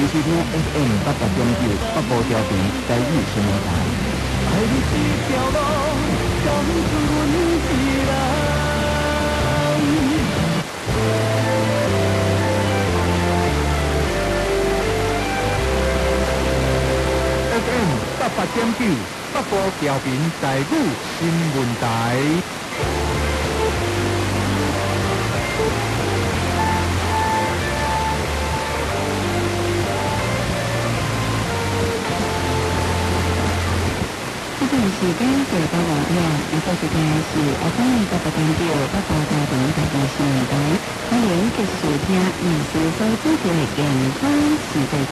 收听 FM 88.9北部调频台语新闻台。爱你这条路，甘准阮一人。FM 88.9北部调频台语新闻台。 时间就到晚了，现在时间是FM 88.9北部调频台语新闻台，欢迎继续收听医师所主持的健康时代